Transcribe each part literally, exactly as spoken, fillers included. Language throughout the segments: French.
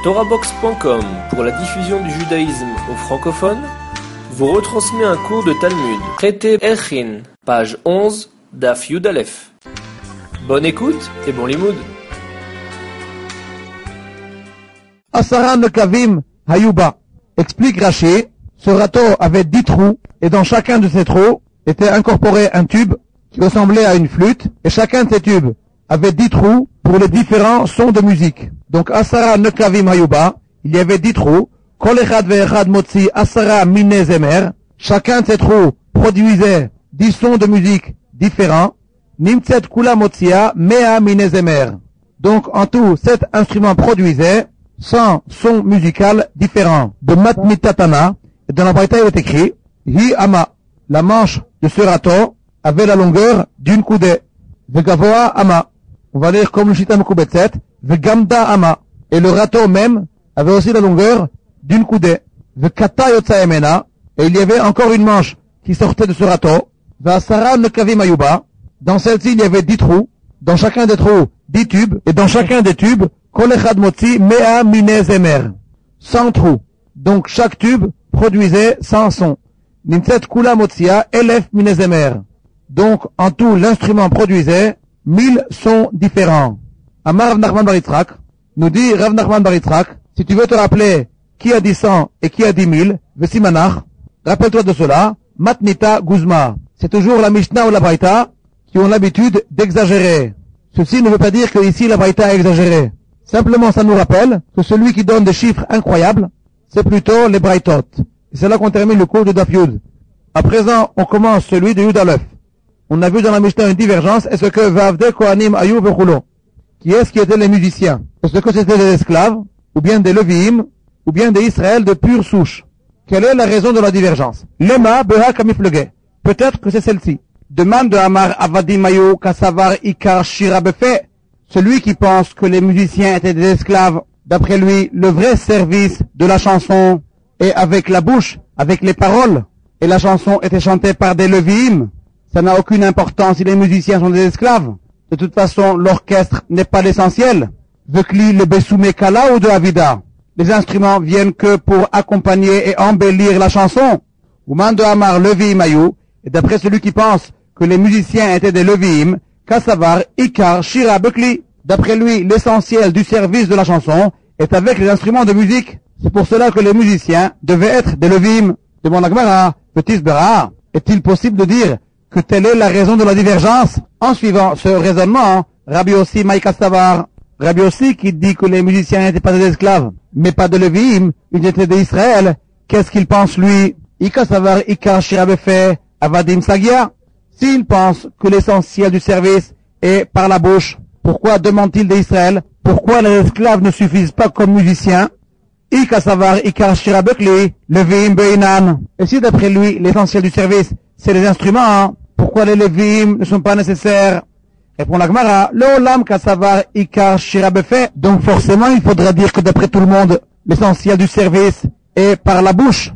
Torahbox point com, pour la diffusion du judaïsme aux francophones, vous retransmet un cours de Talmud, traité Erchin, page onze, Daf Yud Aleph. Bonne écoute et bon limoud. Asara Nekavim Hayuba. Explique Rashi, ce râteau avait dix trous, et dans chacun de ces trous était incorporé un tube qui ressemblait à une flûte, et chacun de ces tubes avait dix trous pour les différents sons de musique. Donc Asara Nekavim Hayuba, il y avait dix trous, Kol Echad Ve'echad Motzi Asara Mine Zemer, chacun de ces trous produisait dix sons de musique différents, Nimtzet Kula Motzia Mea Mine Zemer. Donc en tout, sept instruments produisaient cent sons musicaux différents. De Matmitatana, et dans la Braïta il est écrit, Hi Ama, la manche de ce râteau avait la longueur d'une coudée. Vegavoa Ama, on va lire comme le Shita Mekubetset, Vegamda Ama, et le râteau même avait aussi la longueur d'une coudée. Vekata Yotza Emena, et il y avait encore une manche qui sortait de ce râteau. Vasara Nekavim Ayuba, dans celle-ci il y avait dix trous, dans chacun des trous dix tubes, et dans chacun des tubes, Kol Echad Motzi Mea Mine Zemer, cent trous. Donc chaque tube produisait cent sons. Nimtzet Kula Motzia Elef Mine Zemer. Donc en tout l'instrument produisait mille sons différents. Amar Rav Nachman bar Yitzhak, nous dit Rav Nachman bar Yitzhak, si tu veux te rappeler qui a dit cent et qui a dit mille, Vesimanach, rappelle-toi de cela, Matnita Guzma. C'est toujours la Mishnah ou la Braïta qui ont l'habitude d'exagérer. Ceci ne veut pas dire que ici la Braïta a exagéré. Simplement ça nous rappelle que celui qui donne des chiffres incroyables, c'est plutôt les Braïtot. Et c'est là qu'on termine le cours de Daf Yud. À présent, on commence celui de Yud Aleph. On a vu dans la Mishnah une divergence, est-ce que Vavde Kohanim Ayu Vechulo, qui est-ce qui étaient les musiciens? Est-ce que c'était des esclaves, ou bien des Leviim, ou bien des Israël de pure souche? Quelle est la raison de la divergence? Lema Beha Kamiflege. Peut-être que c'est celle-ci. Demande de Amar Avadim Ayu Kasavar Ikar Shira Befe. Celui qui pense que les musiciens étaient des esclaves, d'après lui, le vrai service de la chanson est avec la bouche, avec les paroles, et la chanson était chantée par des Leviim. Ça n'a aucune importance si les musiciens sont des esclaves. De toute façon, l'orchestre n'est pas l'essentiel. Vekli le Besoume Kala ou de Avida. Les instruments viennent que pour accompagner et embellir la chanson. Ouman de Amar Leviim Ayu, et d'après celui qui pense que les musiciens étaient des Leviim, Kassavar Ikar Shira Bekli. D'après lui, l'essentiel du service de la chanson est avec les instruments de musique. C'est pour cela que les musiciens devaient être des Leviim. Demande la Gemara, petit Bera, est-il possible de dire que telle est la raison de la divergence? En suivant ce raisonnement, Rabbi Yossi Maïka Savar, Rabbi Yossi qui dit que les musiciens n'étaient pas des esclaves, mais pas de Leviim, ils étaient d'Israël, qu'est-ce qu'il pense lui? Ika Savar Ika Shirabefe Avadim Sagia. S'il pense que l'essentiel du service est par la bouche, pourquoi demande-t-il d'Israël? Pourquoi les esclaves ne suffisent pas comme musiciens? Ika Savar Ika Shirabekli Leviim Beinan. Et si d'après lui l'essentiel du service c'est les instruments, hein? Pourquoi les Lévi'im ne sont pas nécessaires? Répond la Gemara, le Olam Kasavar Ikar Shirabefe. Donc forcément, il faudra dire que d'après tout le monde, l'essentiel du service est par la bouche.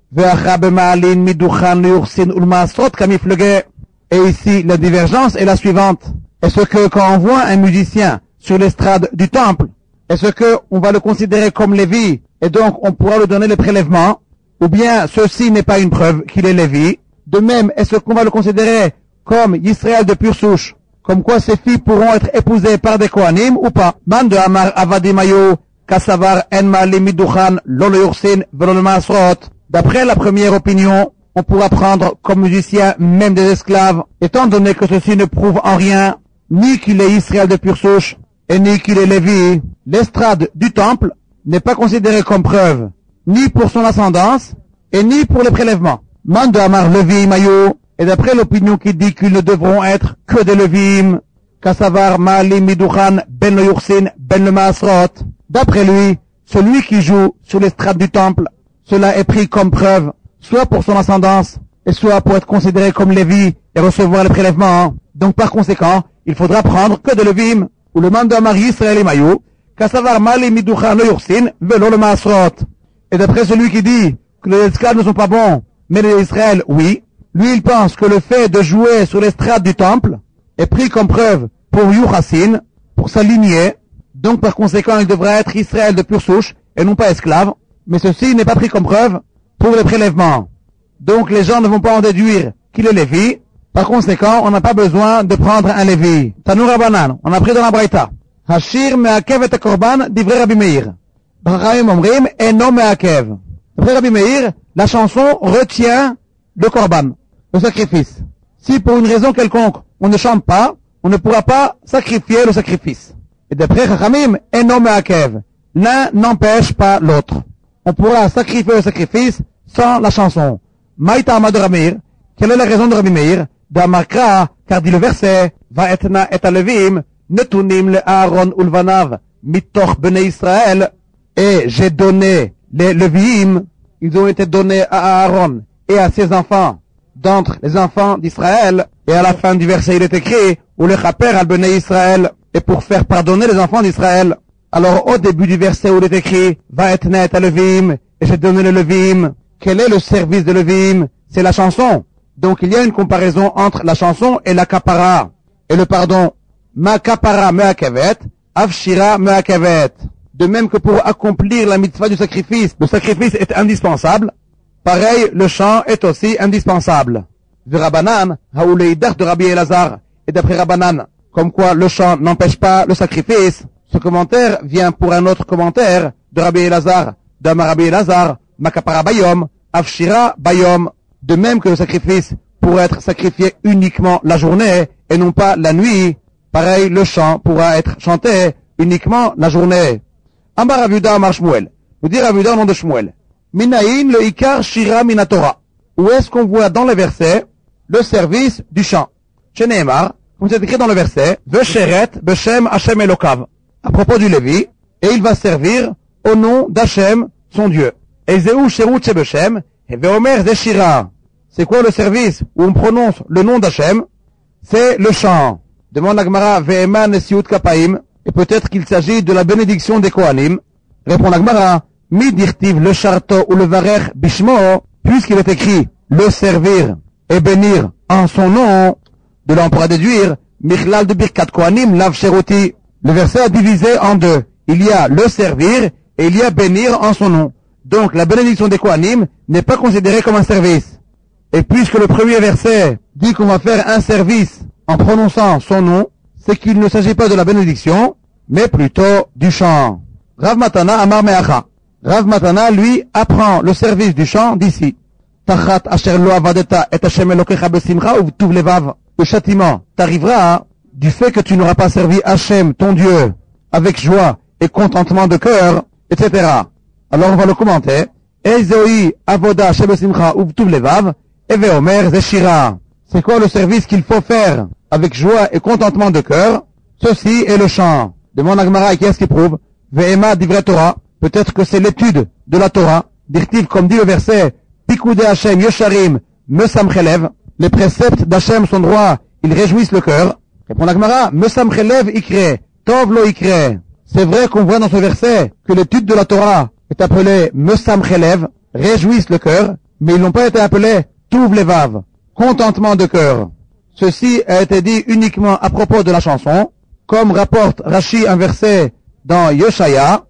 Et ici, la divergence est la suivante. Est-ce que quand on voit un musicien sur l'estrade du temple, est-ce que on va le considérer comme Lévi et donc on pourra lui donner les prélèvements? Ou bien ceci n'est pas une preuve qu'il est Lévi? De même, est-ce qu'on va le considérer comme Israël de pure souche, comme quoi ces filles pourront être épousées par des Kohanim ou pas? Man de Amar Avadim Ayu Kasavar Enma Limiduchan Lolo Yursin Velolo Masrot. D'après la première opinion, on pourra prendre comme musicien même des esclaves, étant donné que ceci ne prouve en rien ni qu'il est Israël de pure souche et ni qu'il est Lévi. L'estrade du temple n'est pas considérée comme preuve ni pour son ascendance et ni pour les prélèvements. Man de Amar Leviim Ayu, et d'après l'opinion qui dit qu'ils ne devront être que des Leviim, Kasavar Ma'alim Miduchan Ben le Yursin Ben le Maasrot. D'après lui, celui qui joue sur l'estrade du temple, cela est pris comme preuve, soit pour son ascendance, et soit pour être considéré comme Lévi et recevoir les prélèvements. Donc par conséquent, il faudra prendre que des Leviim, ou le man de Amar Yisrael Ayu, Kasavar Ma'alim Miduchan le Yursin Velo le Maasrot. Et d'après celui qui dit que les esclaves ne sont pas bons, mais les Israël, oui. Lui, il pense que le fait de jouer sur l'estrade du temple est pris comme preuve pour Yuchassin, pour sa lignée, Donc par conséquent, il devra être Israël de pure souche et non pas esclave. Mais ceci n'est pas pris comme preuve pour les prélèvements. Donc les gens ne vont pas en déduire qu'il est Lévi. Par conséquent, on n'a pas besoin de prendre un Lévi. Tanu Rabbanan, on a pris dans la Braïta. Hashir me'akev et korban divrei Rabbi Meir. Chachamim omrim eno me'akev. D'après Rabbi Meir, la chanson retient le korban, le sacrifice. Si pour une raison quelconque, on ne chante pas, on ne pourra pas sacrifier le sacrifice. Et d'après Chachamim, eno me'akev. L'un n'empêche pas l'autre. On pourra sacrifier le sacrifice sans la chanson. Maïtama de Rabbi Meir. Quelle est la raison de Rabbi Meir? D'amarkra, car dit le verset, va etna et alevim, netunim le Aaron ulvanav, mitoch bnei Israël, et j'ai donné les Lévi'im, ils ont été donnés à Aaron et à ses enfants, d'entre les enfants d'Israël, et à la fin du verset il est écrit, ou le chaper al bnei Israël, et pour faire pardonner les enfants d'Israël. Alors au début du verset où il est écrit, va etna et alevim, et j'ai donné les Lévi'im, quel est le service de Lévi'im? C'est la chanson. Donc il y a une comparaison entre la chanson et la kapara. Et le pardon, ma kapara me'akevet, avshira me'akevet. De même que pour accomplir la mitzvah du sacrifice, le sacrifice est indispensable, pareil, le chant est aussi indispensable. De Rabbanan, haouleidach de Rabbi Elazar, et d'après Rabbanan, comme quoi le chant n'empêche pas le sacrifice, ce commentaire vient pour un autre commentaire de Rabbi Elazar, d'Amar Rabbi Elazar, ma kapara bayom, avshira bayom. De même que le sacrifice pourra être sacrifié uniquement la journée et non pas la nuit, pareil, le chant pourra être chanté uniquement la journée. Amar Rav Yehuda Amar Shmuel. Nous dit Rav Yehuda au nom de Shmuel. Minaïn le ikar shira minatora. Où est-ce qu'on voit dans le verset le service du chant? Sheneemar, comme c'est écrit dans le verset, Vesheret beshem Hashem Elokav. À propos du Lévi, et il va servir au nom d'Hashem, son Dieu. Et Zéou Sherut Shebeshem, et Veomer Zeshira. C'est quoi le service où on prononce le nom d'Hachem? C'est le chant. Demande la Gemara, Ve'eman Nesiut Kapaim, et peut-être qu'il s'agit de la bénédiction des Kohanim. Répond la Gemara, Mi dirtiv le charto ou le varech bishmo, puisqu'il est écrit le servir et bénir en son nom, de là on pourra déduire, Michlal de Birkat Kohanim lav sheruti. Le verset est divisé en deux. Il y a le servir et il y a bénir en son nom. Donc la bénédiction des Kohanim n'est pas considérée comme un service. Et puisque le premier verset dit qu'on va faire un service en prononçant son nom, c'est qu'il ne s'agit pas de la bénédiction, mais plutôt du chant. Rav Matana Amar Meacha. Rav Matana, lui, apprend le service du chant d'ici. Tachat asher lo avadeta et Hashem elokecha besimcha uvtuv levav. Le châtiment t'arrivera du fait que tu n'auras pas servi Hashem, ton Dieu, avec joie et contentement de cœur, et cetera. Alors on va le commenter. Ezoi avoda shebesimcha uvtuv levav, eve omer zeshira. C'est quoi le service qu'il faut faire avec joie et contentement de cœur? Ceci est le chant. Demande à Gemara, qui est-ce qui prouve? Ve'ema divrei Torah. Peut-être que c'est l'étude de la Torah. Dirtiv, comme dit le verset, Pikude Hashem yosharim mesamchelev. Les préceptes d'Hashem sont droits, ils réjouissent le cœur. Répond la Gemara, mesamchelev ikre, tov lo ikre. C'est vrai qu'on voit dans ce verset que l'étude de la Torah est appelée mesamchelev, réjouissent le cœur, mais ils n'ont pas été appelés tuv levav, contentement de cœur. Ceci a été dit uniquement à propos de la chanson, comme rapporte Rashi un verset dans Yoshaya,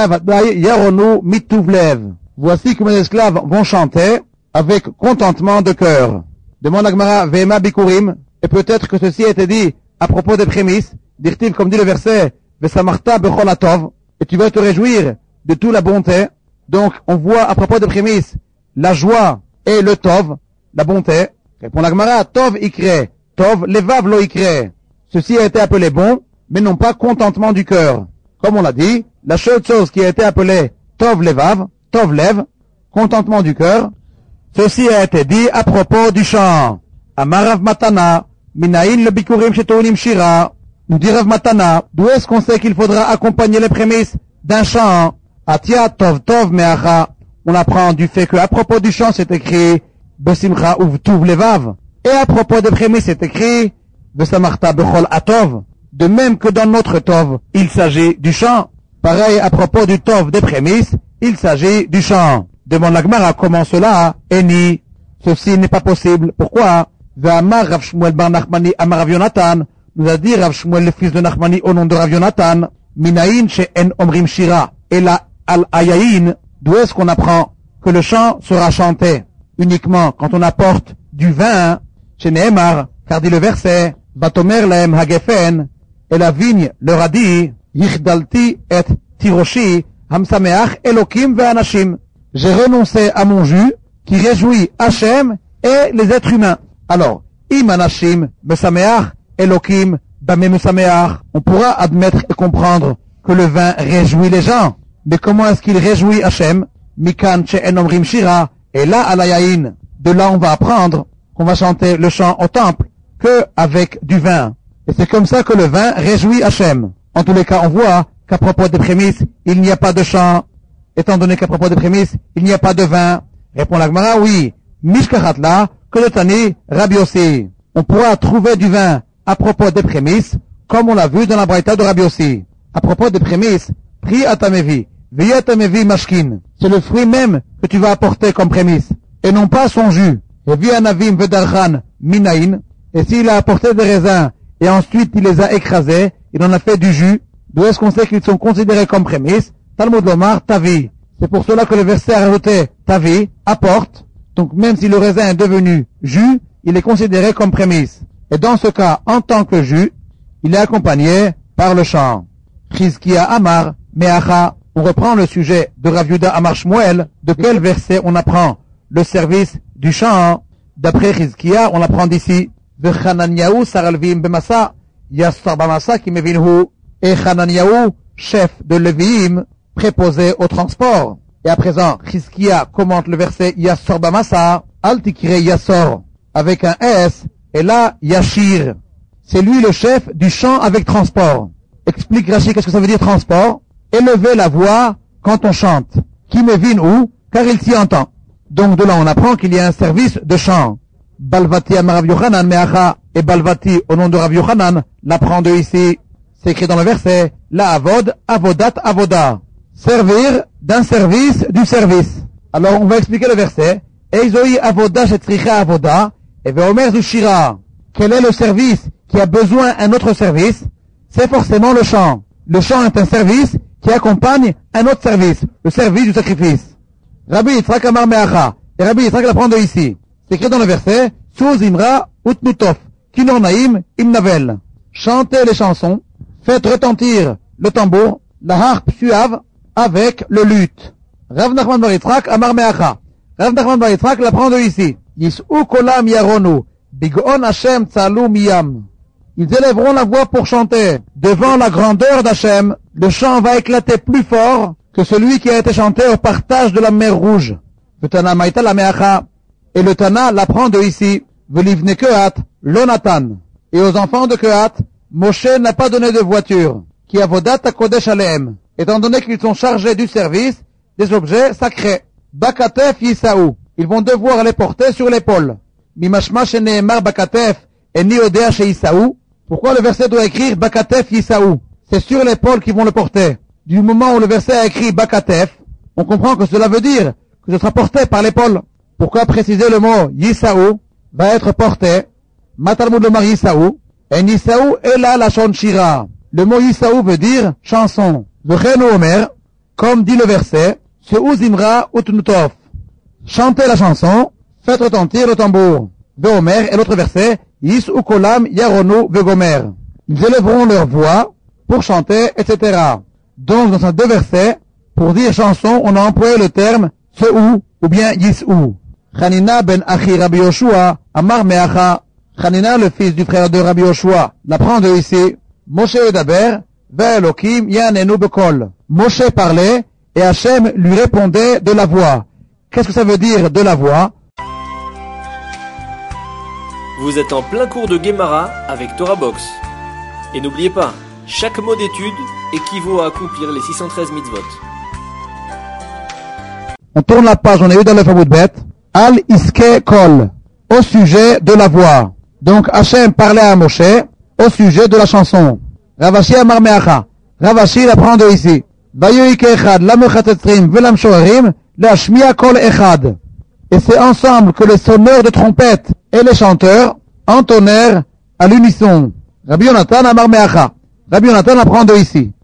Yaronu mituvlev. Voici que mes esclaves vont chanter avec contentement de cœur. Demande à Gemara, Vema bikurim, et peut-être que ceci a été dit à propos des prémices, dirtiv comme dit le verset, Vesamarta bechol atov, et tu vas te réjouir de toute la bonté. Donc on voit à propos des prémices la joie et le tov, la bonté. Répond la Gemara, tov ikre, tov levav lo ikre. Ceci a été appelé bon, mais non pas contentement du cœur. Comme on l'a dit, la seule chose qui a été appelée tov levav, tov lev, contentement du cœur, ceci a été dit à propos du chant. Amar Rav Matana, minaïn le bikurim shetounim shira. Nous dit Rav Matana, d'où est-ce qu'on sait qu'il faudra accompagner les prémices d'un chant? Atia tov tov meacha. On apprend du fait que à propos du chant c'est écrit besimcha uvtuv levav. Et à propos des prémices c'est écrit besamarta bechol atov. De même que dans notre tov, il s'agit du chant. Pareil à propos du tov des prémices, il s'agit du chant. Demande la Gemara comment cela est ni. Ceci n'est pas possible. Pourquoi? Ve'amar Rav Shmuel bar Nachmani amar Rav Yonatan. Nous a dit Rav Shmuel le fils de Nachmani au nom de Rav Yonatan. Minaïn she'en omrim shira. Et la al-ayayin, d'où est-ce qu'on apprend que le chant sera chanté uniquement quand on apporte du vin, chez Nehemar, car dit le verset, Batomer lahem hagefen, et la vigne leur a dit, Yichdalti et tiroshi, hamsameach elokim ve'anashim. J'ai renoncé à mon jus, qui réjouit Hachem et les êtres humains. Alors, im anashim, mesameach, elokim, bame mesameach. On pourra admettre et comprendre que le vin réjouit les gens. Mais comment est-ce qu'il réjouit Hachem? Mikan she'en omrim shira, et là à la yaïn. De là on va apprendre qu'on va chanter le chant au temple que avec du vin. Et c'est comme ça que le vin réjouit Hachem. En tous les cas, on voit qu'à propos des prémices, il n'y a pas de chant. Étant donné qu'à propos des prémices, il n'y a pas de vin. Répond la Gemara, oui. Mishkachatla, que le Tani, Rabbi Yossi. On pourra trouver du vin à propos des prémices, comme on l'a vu dans la Braïta de Rabbi Yossi. À propos des prémices, pri atamevi, vi atamevi mashkin. C'est le fruit même que tu vas apporter comme prémisse, et non pas son jus. Et vi anavim vedarchan minaïn. Et s'il a apporté des raisins, et ensuite il les a écrasés, il en a fait du jus, d'où est-ce qu'on sait qu'ils sont considérés comme prémices? Talmud Lomar, tavi. C'est pour cela que le verset a rajouté tavi, apporte. Donc même si le raisin est devenu jus, il est considéré comme prémisse. Et dans ce cas, en tant que jus, il est accompagné par le chant. Chizkia Amar, Meacha. On reprend le sujet de Rav Yehuda Amar Shmuel. De quel verset on apprend le service du chant? D'après Chizkia, on apprend d'ici. V'Chananiyahu saralvim b'masa, yassar b'masa ki mevinhu. Et Chananiyahu, chef de Lévi'im, préposé au transport. Et à présent, Chizkia commente le verset Yassor b'masa, al tikre Yassor, avec un S, et là, Yashir. C'est lui le chef du chant avec transport. Explique Rashi, qu'est-ce que ça veut dire transport? Élever la voix quand on chante. Qui mevin où? Car il s'y entend. Donc de là, on apprend qu'il y a un service de chant. Balvati amar Rav Yochanan meacha, et Balvati, au nom de Rav Yochanan, l'apprend de ici. C'est écrit dans le verset, la avod, avodat, avoda. Servir d'un service du service. Alors on va expliquer le verset. Eizoi avoda shetzricha avoda, et veomer du shira. Quel est le service qui a besoin d'un autre service? C'est forcément le chant. Le chant est un service qui accompagne un autre service, le service du sacrifice. Rabbi Yitzhak amar meacha, et Rabbi Yitzhak l'apprend de ici. C'est écrit dans le verset, Suz imra utnutof, kinor naim imnavel. Chantez les chansons, faites retentir le tambour, la harpe suave, avec le luth. Rav Nachman bar Yitzhak amar meacha. Rav Nachman bar Yitzhak l'apprend de ici. Yis'u kolam yaronu, bigon Hashem tzalu miyam. Ils élèveront la voix pour chanter. Devant la grandeur d'Hachem, le chant va éclater plus fort que celui qui a été chanté au partage de la mer Rouge. Le Tana Maïta la Meacha. Et le Tana l'apprend de ici. Velivne Kehat, Lonatan. Et aux enfants de Kehat, Moshe n'a pas donné de voiture. Qui avodat Kodesh Aleem. Étant donné qu'ils sont chargés du service des objets sacrés. Bakatef Yisaou. Ils vont devoir les porter sur l'épaule. Mimashma Sheneemar Bakatef et ni Odea chez Isaou. Pourquoi le verset doit écrire Bakatef Yisaou? C'est sur l'épaule qu'ils vont le porter. Du moment où le verset a écrit Bakatef, on comprend que cela veut dire que ce sera porté par l'épaule. Pourquoi préciser le mot Yisaou va être porté? Matalmud Lomar Yisaou. Et Yisaou est là la chon shira. Le mot Yisaou veut dire chanson. V'chenu Omer, comme dit le verset, ce Uzimra Utnutof. Chantez la chanson, faites retentir le tambour. Veomer et l'autre verset, Yis ou kolam yaronu vegomer. Ils élèveront leur voix pour chanter, et cetera. Donc, dans ces deux versets, pour dire chanson, on a employé le terme Seou ou bien Yisou. Chanina ben Achi Rabbi Yoshua, Amar Meacha. Chanina, le fils du frère de Rabbi Yoshua, l'apprend de ici. Moshe Edaber, Ve'elokim yanenu bekol. Moshe parlait, et Hachem lui répondait de la voix. Qu'est-ce que ça veut dire de la voix? Vous êtes en plein cours de Gemara avec Torah Box. Et n'oubliez pas, chaque mot d'étude équivaut à accomplir les six cent treize mitzvot. On tourne la page, on est eu dans le Faboudbet. Al Iske Kol, au sujet de la voix. Donc Hachem parlait à Moshe au sujet de la chanson. Ravashi Amar Meacha. Ravashi l'apprend de ici. Vayoike Echad, Lamechatzetrim, Velam Shoarim, Lashmia Kol Echad. Et c'est ensemble que les sonneurs de trompette et les chanteurs entonnèrent à l'unisson. Rabbi Yonatan Amar Meacha. Rabbi Yonatan apprend de ici.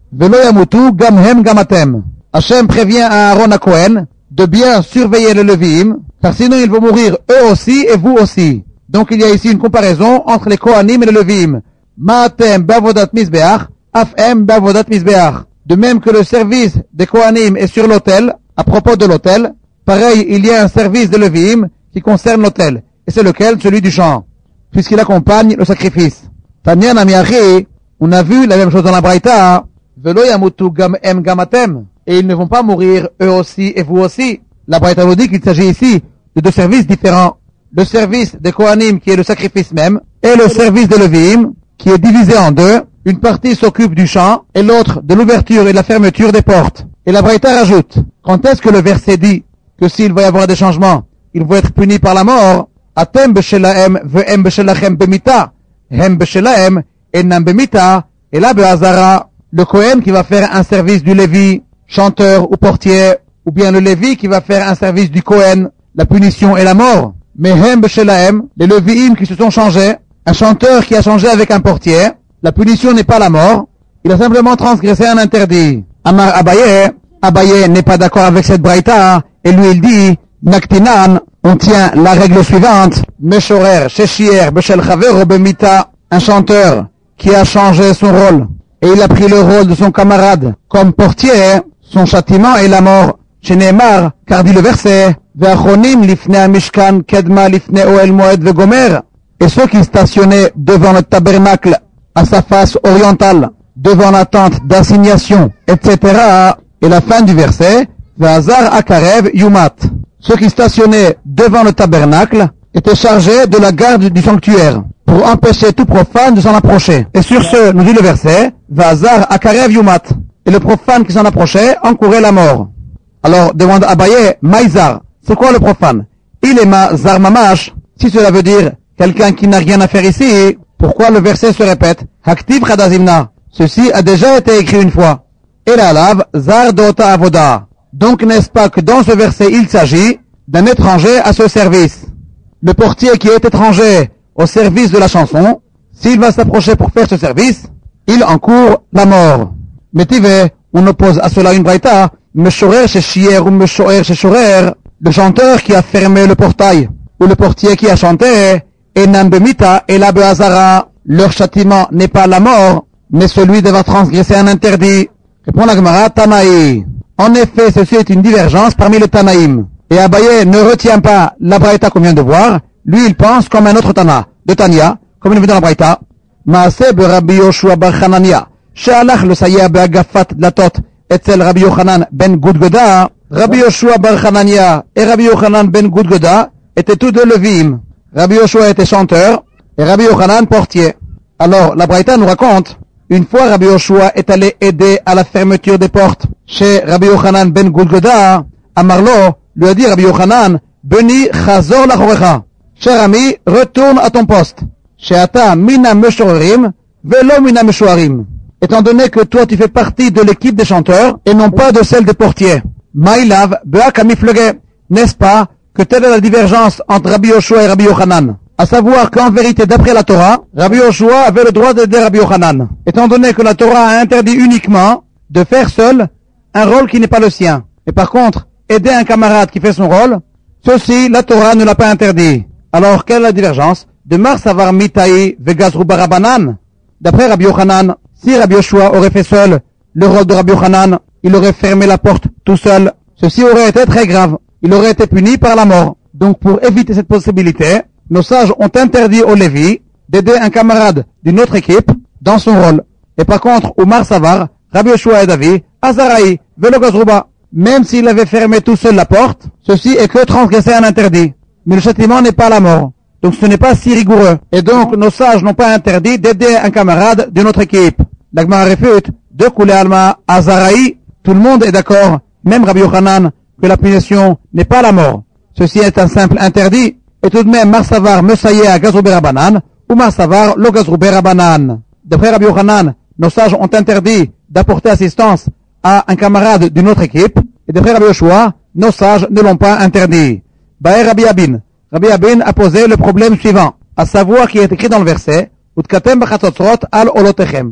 Velo yamutu gam hem gam atem. Hachem prévient à Aaron à Cohen de bien surveiller le Lévi'im, car sinon ils vont mourir eux aussi et vous aussi. Donc il y a ici une comparaison entre les Kohanim et le Lévi'im. Ma'atem ba'avodat mizbeach, af'em ba'avodat mizbeach. De même que le service des Kohanim est sur l'autel, à propos de l'autel, pareil, il y a un service de Lévi'im qui concerne l'autel. Et c'est lequel? Celui du chant, puisqu'il accompagne le sacrifice. Tanya Namiachi, on a vu la même chose dans la Braïta, Velo yamutu gam em gam atem. Et ils ne vont pas mourir eux aussi et vous aussi. La Braïta nous dit qu'il s'agit ici de deux services différents. Le service des Kohanim qui est le sacrifice même, et le service de Lévi'im qui est divisé en deux. Une partie s'occupe du chant et l'autre de l'ouverture et de la fermeture des portes. Et la Braïta rajoute, quand est-ce que le verset dit que s'il va y avoir des changements, ils vont être punis par la mort? Atem b'shelahem ve'em b'shelachem b'mita, hem b'shelahem enam b'mita, et là be'azara, le Kohen qui va faire un service du Lévi, chanteur ou portier, ou bien le Lévi qui va faire un service du Kohen, la punition et la mort. Mais hem b'shelahem, les Lévi'im qui se sont changés, un chanteur qui a changé avec un portier, la punition n'est pas la mort, il a simplement transgressé un interdit. Amar Abaye, Abaye n'est pas d'accord avec cette braïta, et lui il dit, Naktinan, on tient la règle suivante, Meshorer, Sheshier, Beshel Chaver, Bemita, un chanteur qui a changé son rôle, et il a pris le rôle de son camarade comme portier, son châtiment est la mort. Chez Neymar, car dit le verset, Ve'achonim lifne Mishkan, Kedma lifne Oel Moed Vegomer, et ceux qui stationnaient devant le tabernacle à sa face orientale, devant la tente d'assignation, et cetera. Et la fin du verset, V'azar akarev yumat. Ceux qui stationnaient devant le tabernacle étaient chargés de la garde du sanctuaire, pour empêcher tout profane de s'en approcher. Et sur ce, nous dit le verset, V'azar akarev yumat. Et le profane qui s'en approchait encourait la mort. Alors, demande Abaye, Maïzar, c'est quoi le profane? Il est ma zar mamash. Si cela veut dire quelqu'un qui n'a rien à faire ici, pourquoi le verset se répète? Haktiv chadazimna. Ceci a déjà été écrit une fois. Et la lave, zar dota avoda. Donc n'est-ce pas que dans ce verset il s'agit d'un étranger à ce service? Le portier qui est étranger au service de la chanson, s'il va s'approcher pour faire ce service, il encourt la mort. Mais tive, on oppose à cela une braïta, Meshorer chez Shier ou Meshorer chez Shorer, le chanteur qui a fermé le portail, ou le portier qui a chanté, Enam Bemita et la Beazara, leur châtiment n'est pas la mort, mais celui d'avoir transgressé un interdit. Répond la Gemara, Tanaï. En effet, ceci est une divergence parmi les Tanaïm. Et Abaye ne retient pas la Braïta qu'on vient de voir, lui il pense comme un autre Tana, de Tania, comme il est vu dans la Braïta, Maaseh be Rabbi Yoshua bar Hanania, she'alach le sayeh be'agafat dlatot, etzel Rabbi Yochanan ben Gudgoda, Rabbi Yoshua bar Hanania et Rabbi Yochanan ben Gudgoda étaient tous deux Lévi'im. Rabbi Yoshua était chanteur et Rabbi Yochanan portier. Alors, la Braïta nous raconte, une fois Rabbi Yoshua est allé aider à la fermeture des portes chez Rabbi Yochanan ben Gudgoda, Amarlo lui a dit Rabbi Yochanan, Beni chazor lachorecha. Cher ami, retourne à ton poste. Sheata mina meshorim, velo mina meshoarim. Étant donné que toi tu fais partie de l'équipe des chanteurs et non pas de celle des portiers. Maïlav be'akami flege. N'est-ce pas que telle est la divergence entre Rabbi Yoshua et Rabbi Yochanan? À savoir qu'en vérité, d'après la Torah, Rabbi Yoshua avait le droit d'aider Rabbi Yochanan. Étant donné que la Torah a interdit uniquement de faire seul un rôle qui n'est pas le sien. Et par contre, aider un camarade qui fait son rôle, ceci, la Torah ne l'a pas interdit. Alors, quelle est la divergence? De Mar Savar Mitaï Vegazru Barabanan. D'après Rabbi Yochanan, si Rabbi Yoshua aurait fait seul le rôle de Rabbi Yochanan, il aurait fermé la porte tout seul. Ceci aurait été très grave. Il aurait été puni par la mort. Donc, pour éviter cette possibilité, nos sages ont interdit au Lévi d'aider un camarade d'une autre équipe dans son rôle. Et par contre, au Mar Savar, Rabbi Yoshua et David, Azaraï, Velo Gazruba, même s'il avait fermé tout seul la porte, ceci est que transgresser un interdit. Mais le châtiment n'est pas la mort. Donc ce n'est pas si rigoureux. Et donc nos sages n'ont pas interdit d'aider un camarade d'une autre équipe. L'Agmara réfute, de Koulé Alma, Azaraï, tout le monde est d'accord, même Rabbi Yochanan, que la punition n'est pas la mort. Ceci est un simple interdit. Et tout de même, Marsavar Mesaye à Gazroubé Rabanan, ou Marsavar lo Gazroubé Rabanan. D'après Rabbi Yochanan, nos sages ont interdit d'apporter assistance à un camarade d'une autre équipe. Et d'après Rabbi Yoshua, nos sages ne l'ont pas interdit. Baer Rabbi Abin. Rabbi Abin a posé le problème suivant, à savoir qui est écrit dans le verset, Utkatem b'chatzotzrot al olotechem.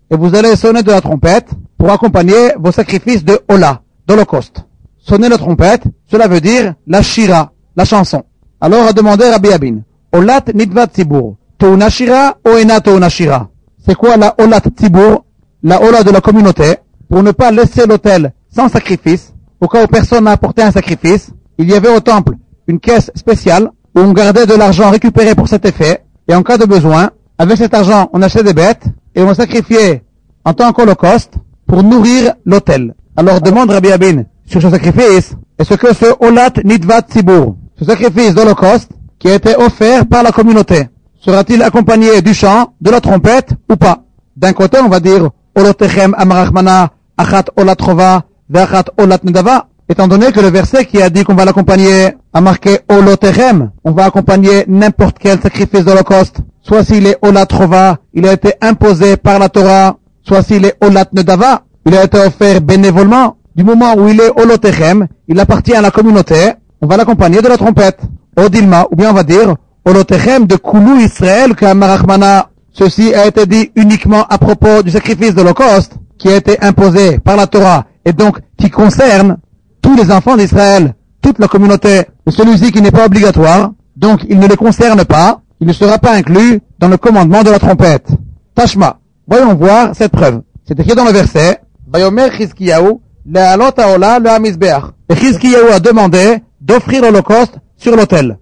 et vous allez sonner de la trompette pour accompagner vos sacrifices de Ola, d'Holocauste. Sonner la trompette, cela veut dire la shira, la chanson. Alors a demandé Rabbi Abin, Olat nidvat tzibur, touna shira ou ena touna shira? C'est quoi la Olat tzibur, la Ola de la communauté, pour ne pas laisser l'autel sans sacrifice, au cas où personne n'a apporté un sacrifice? Il y avait au temple une caisse spéciale où on gardait de l'argent récupéré pour cet effet, et en cas de besoin, avec cet argent, on achetait des bêtes et on sacrifiait en tant qu'holocauste pour nourrir l'autel. Alors demande Rabbi Abin sur ce sacrifice, est-ce que ce Olat Nidvat Tzibur, ce sacrifice d'holocauste qui a été offert par la communauté, sera-t-il accompagné du chant, de la trompette ou pas? D'un côté, on va dire Olotechem Amarachmana Achat Olat Chova Ve'achat Olat Nedava, étant donné que le verset qui a dit qu'on va l'accompagner a marqué Olotechem, on va accompagner n'importe quel sacrifice d'holocauste, soit s'il est Olat Chova, il a été imposé par la Torah, soit s'il est Olat Nedava, il a été offert bénévolement. Du moment où il est Olotechem, il appartient à la communauté, on va l'accompagner de la trompette. Odilma, ou bien on va dire Olotechem de Koulou Israël K'Amarachmana. Ceci a été dit uniquement à propos du sacrifice de l'Holocauste qui a été imposé par la Torah et donc qui concerne tous les enfants d'Israël, toute la communauté. Celui-ci qui n'est pas obligatoire, donc il ne les concerne pas, il ne sera pas inclus dans le commandement de la trompette. Tashma, voyons voir cette preuve. C'est écrit dans le verset, Vayomer Chizkiyahu, le'alot ha'ola le'amizbeach. Et Chizkiyahu a demandé d'offrir l'Holocauste sur l'autel.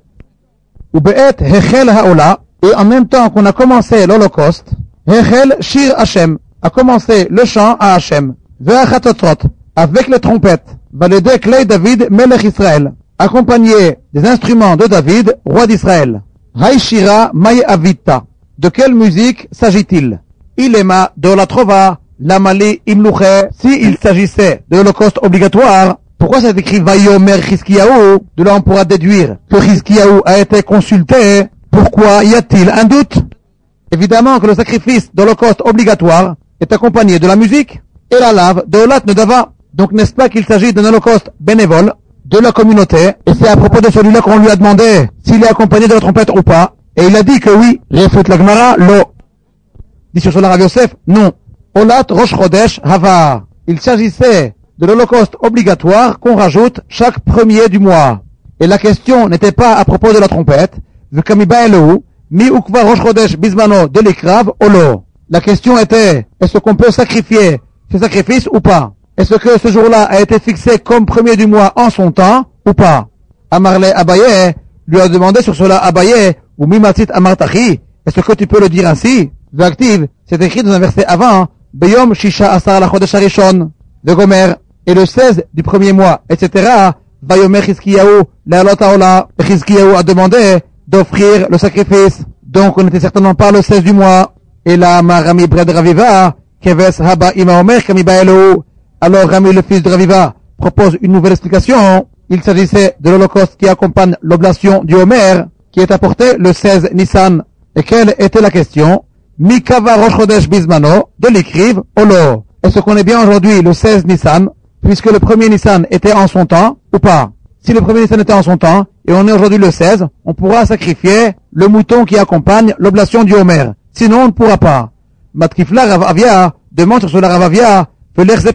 Ou be'et hechel ha'ola, et en même temps qu'on a commencé l'Holocauste, hechel shir Hashem, a commencé le chant à Hashem. Ve'achatotot, avec les trompettes, Baledek Lei David Melech Israël, accompagné des instruments de David, roi d'Israël. Haïshira Maï Avita, de quelle musique s'agit-il? Ilema de la Trova, Lamali Imlouche, si il s'agissait de l'Holocauste obligatoire, pourquoi c'est écrit Vayomer Chizkiyahu? De là on pourra déduire que Chizkiyahu a été consulté. Pourquoi y a-t-il un doute? Évidemment que le sacrifice d'Holocauste obligatoire est accompagné de la musique et la lave de Olat Nedava. Donc n'est-ce pas qu'il s'agit d'un holocauste bénévole de la communauté, et c'est à propos de celui-là qu'on lui a demandé s'il est accompagné de la trompette ou pas, et il a dit que oui. Refut la Gemara, lo. Dit sur cela Rav Yosef, non. Olat Rosh Chodesh Hava. Il s'agissait de l'holocauste obligatoire qu'on rajoute chaque premier du mois. Et la question n'était pas à propos de la trompette, V'kamiba Elohou, mi ukva Rosh Chodesh Bismano de l'Ikrav, olo. La question était, est-ce qu'on peut sacrifier ce sacrifice ou pas? Est-ce que ce jour-là a été fixé comme premier du mois en son temps ou pas? Amarle Abaye lui a demandé sur cela Abaye ou Mimatit Amartachi. Est-ce que tu peux le dire ainsi? V'active, c'est écrit dans un verset avant, Beyom Shisha Asar la Chodesh Harishon, de Gomer, et le seize du premier mois, et cetera. Vayomer Chizkiyahu le'alot ha'ola. Chizkiyahu a demandé d'offrir le sacrifice. Donc on n'était certainement pas le seize du mois. Et là, Marami Bred Raviva, Keves Haba Ima Omer Kamiba Elohou. Alors Rami, le fils de Raviva, propose une nouvelle explication. Il s'agissait de l'Holocauste qui accompagne l'oblation du Homer, qui est apportée le seize Nissan. Et quelle était la question? Mikava Rosh Chodesh Bismano, de l'écrive Olo. Est-ce qu'on est bien aujourd'hui le seize Nissan, puisque le premier Nissan était en son temps, ou pas? Si le premier Nissan était en son temps, et on est aujourd'hui le seize, on pourra sacrifier le mouton qui accompagne l'oblation du Homer. Sinon, on ne pourra pas. Matkifla Rav Avia demande sur cela Rav Avia, quel est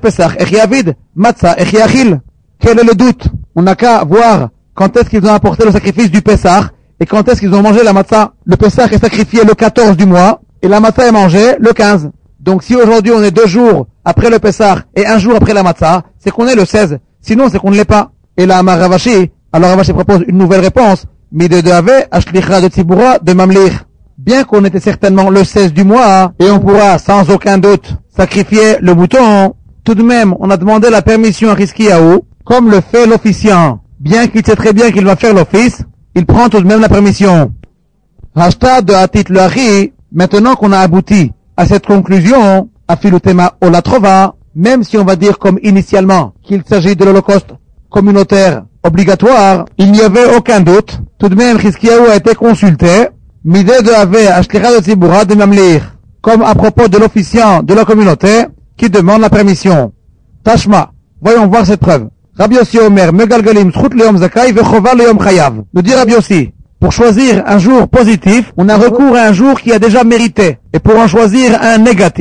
le doute? On n'a qu'à voir quand est-ce qu'ils ont apporté le sacrifice du Pessah et quand est-ce qu'ils ont mangé la matzah. Le Pessah est sacrifié le quatorze du mois et la matzah est mangée le quinze. Donc si aujourd'hui on est deux jours après le Pessah et un jour après la matzah, c'est qu'on est le seize. Sinon c'est qu'on ne l'est pas. Et là Amar Ravashi, alors Ravashi propose une nouvelle réponse. Mide de Ave, Ashlicha de Tzibura de Mamlich. Bien qu'on était certainement le seize du mois et on pourra sans aucun doute sacrifier le mouton, tout de même, on a demandé la permission à Chizkiyahu, comme le fait l'officiant. Bien qu'il sait très bien qu'il va faire l'office, il prend tout de même la permission. Hashtag de Hatit Le'achi, maintenant qu'on a abouti à cette conclusion, à Filutema Olatrova, même si on va dire comme initialement qu'il s'agit de l'Holocauste communautaire obligatoire, il n'y avait aucun doute. Tout de même, Chizkiyahu a été consulté, Midé de Ave Ashlicha de Tzibura de Mamlich, comme à propos de l'officiant de la communauté qui demande la permission. Tashma, voyons voir cette preuve. Rabbi Yossi Omer, Megalgalim, Zchut Le'yom Zakai, Vechova Le'yom Chayav. Nous dit Rabbi Yossi, pour choisir un jour positif, on a recours à un jour qui a déjà mérité. Et pour en choisir un négatif,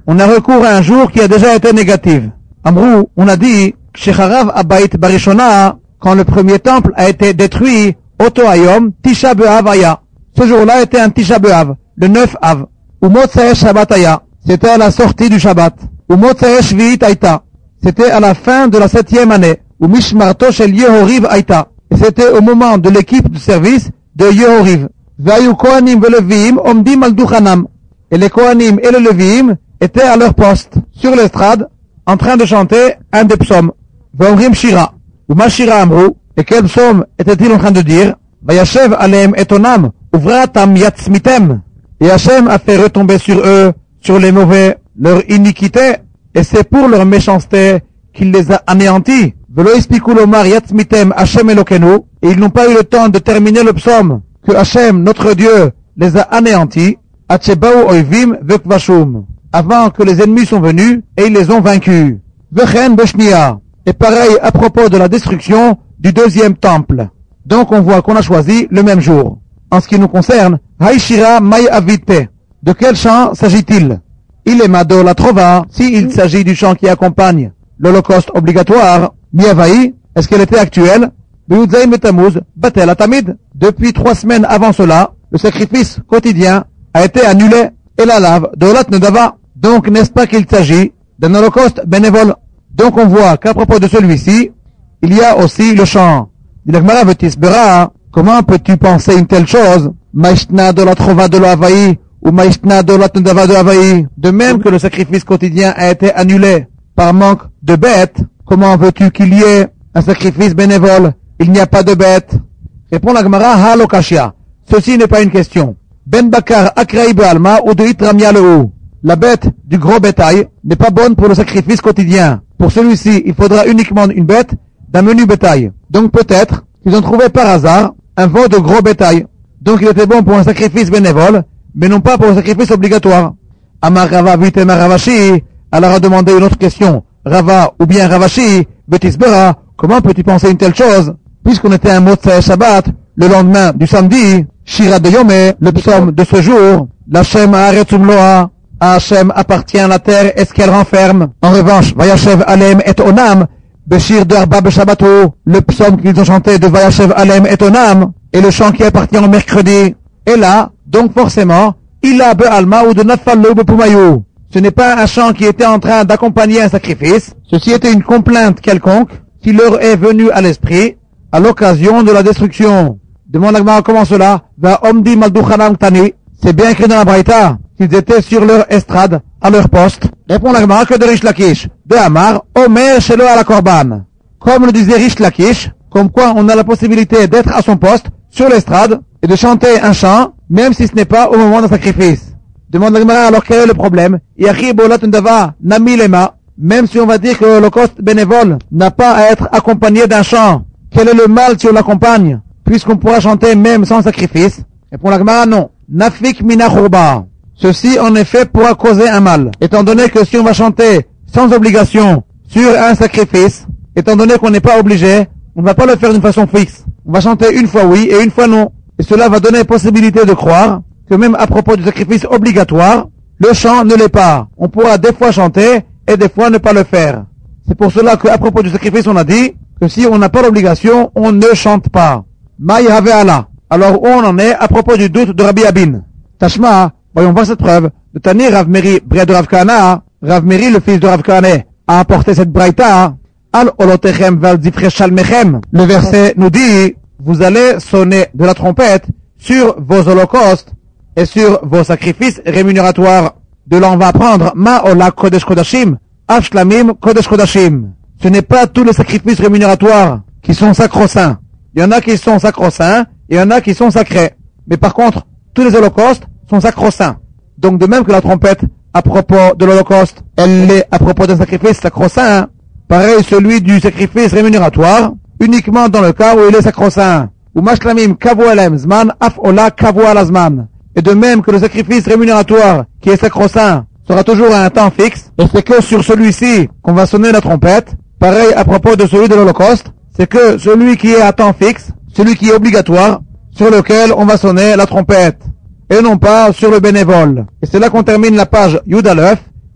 on a recours à un jour qui a déjà été négatif. Amrou, on a dit, Shecharav Abayit Barishona, quand le premier temple a été détruit, Oto Hayom, Tisha B'Av Aya. Ce jour-là était un Tisha B'Av, le neuf Av. Ou Motzei Shabbat Aya, c'était à la sortie du Shabbat. Ou Motzei Shvi'it Aïta, c'était à la fin de la septième année. Ou Mishmarto Shel Yehoriv Aïta, et c'était au moment de l'équipe de service de Yehoriv. Vayu Kohanim veLevim Omdim al Duchanam. Et les Kohanim et les Levim étaient à leur poste, sur l'estrade, en train de chanter un des psaumes. V'omrim Shira. Ou ma Shira Amrou. Et quel psaume était-il en train de dire? Vayashev Aleem etonam, uvratam yatzmitem. Et Hachem a fait retomber sur eux, sur les mauvais, leur iniquité, et c'est pour leur méchanceté qu'il les a anéantis. Velo ispiku lomar yatzmitem Hachem Elokenu. Et ils n'ont pas eu le temps de terminer le psaume, que Hachem, notre Dieu, les a anéantis. Atchebaou oivim vekvashum. Avant que les ennemis sont venus, et ils les ont vaincus. Vechen beshnia. Et pareil à propos de la destruction du deuxième temple. Donc on voit qu'on a choisi le même jour. En ce qui nous concerne, Haïshira May Avite. De quel chant s'agit-il? Il est Mado la Trova, s'il s'agit du chant qui accompagne l'Holocauste obligatoire. Miavaï, est-ce qu'elle était actuelle? Beyoudzaïn Betamuz, Batel Atamid. Depuis trois semaines avant cela, le sacrifice quotidien a été annulé et la lave de Olat Nedava. Donc n'est-ce pas qu'il s'agit d'un holocauste bénévole? Donc on voit qu'à propos de celui-ci, il y a aussi le chant. Dilagmara Vetisbera, comment peux-tu penser une telle chose? Maïshna de la Trova de l'Havaï ou Maïshna de Olat Nedava de l'Havaï. De même que le sacrifice quotidien a été annulé par manque de bêtes, comment veux-tu qu'il y ait un sacrifice bénévole? Il n'y a pas de bêtes. Répond la Gemara Halokashia. Ceci n'est pas une question. Ben Bakar Akraï Be'alma ou de Itramia Lehu. La bête du gros bétail n'est pas bonne pour le sacrifice quotidien. Pour celui-ci, il faudra uniquement une bête d'un menu bétail. Donc peut-être qu'ils ont trouvé par hasard un veau de gros bétail. Donc il était bon pour un sacrifice bénévole, mais non pas pour un sacrifice obligatoire. Amar Rava Vitema Ravashi, alors a demandé une autre question. Rava ou bien Ravashi, Betisbera, comment peux-tu penser une telle chose? Puisqu'on était un Motzei Shabbat, le lendemain du samedi, Shira de Yomé, le psaume de ce jour, L'Hachem Haaretzum Loa, à Hachem appartient la terre et ce qu'elle renferme. En revanche, Vayashev Alem et Onam, Beshir de Arba Beshabbato, le psaume qu'ils ont chanté de Vayashev Alem et Onam, et le chant qui appartient au mercredi. Et là, donc forcément, il a Be'alma ou de Nafallo Bepumayu. Ce n'est pas un chant qui était en train d'accompagner un sacrifice. Ceci était une complainte quelconque qui leur est venue à l'esprit à l'occasion de la destruction. Demande Agmara comment cela? Va Omdi Malduchanam Tani. C'est bien écrit dans la Braïta qu'ils étaient sur leur estrade, à leur poste. Répond l'Agmara que de Rish Lakish, de Hamar, Omer Shelo à la Korban. Comme le disait Rish Lakish, comme quoi on a la possibilité d'être à son poste, sur l'estrade, et de chanter un chant, même si ce n'est pas au moment d'un sacrifice. Demande l'Agmara alors quel est le problème? Yachi Bolat Ndava Nami Lema. Même si on va dire que l'Holocauste bénévole n'a pas à être accompagné d'un chant, quel est le mal si on l'accompagne? Puisqu'on pourra chanter même sans sacrifice. Répond l'Agmara non. Nafik Mina Khurba. Ceci en effet pourra causer un mal, étant donné que si on va chanter sans obligation sur un sacrifice, étant donné qu'on n'est pas obligé, on ne va pas le faire d'une façon fixe. On va chanter une fois oui et une fois non. Et cela va donner possibilité de croire que même à propos du sacrifice obligatoire, le chant ne l'est pas. On pourra des fois chanter et des fois ne pas le faire. C'est pour cela qu'à propos du sacrifice, on a dit que si on n'a pas l'obligation, on ne chante pas. Maï Have Allah. Alors où on en est à propos du doute de Rabbi Abin? Tashma, voyons voir cette preuve. De Tani Rav Meri, Bre de Rav Kahana, Rav Meri, le fils de Rav Kahana, a apporté cette braïta. Al olotechem val zifre shalmechem. Le verset nous dit, vous allez sonner de la trompette sur vos holocaustes et sur vos sacrifices rémunératoires. De là on va apprendre, ma ola kodesh kodashim, ashlamim kodesh kodashim. Ce n'est pas tous les sacrifices rémunératoires qui sont sacro-saints. Il y en a qui sont sacro-saints et il y en a qui sont sacrés. Mais par contre, tous les holocaustes sont sacro-saints. Donc de même que la trompette, à propos de l'holocauste, elle l'est à propos d'un sacrifice sacro-saint, pareil celui du sacrifice rémunératoire, uniquement dans le cas où il est sacro-saint. Ou mashlamim kavu alem zman, af ola kavu alazman. Et de même que le sacrifice rémunératoire, qui est sacro-saint, sera toujours à un temps fixe, et c'est que sur celui-ci qu'on va sonner la trompette, pareil à propos de celui de l'holocauste, c'est que celui qui est à temps fixe, celui qui est obligatoire, sur lequel on va sonner la trompette, et non pas sur le bénévole. Et c'est là qu'on termine la page Yud Aleph,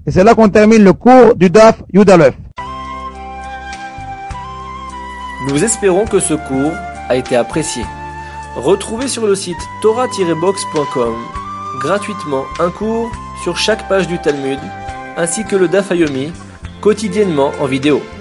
Et c'est là qu'on termine le cours du Daf Yud Aleph. Nous espérons que ce cours a été apprécié. Retrouvez sur le site torah tiret box point com gratuitement un cours sur chaque page du Talmud, ainsi que le Daf Yomi, quotidiennement en vidéo.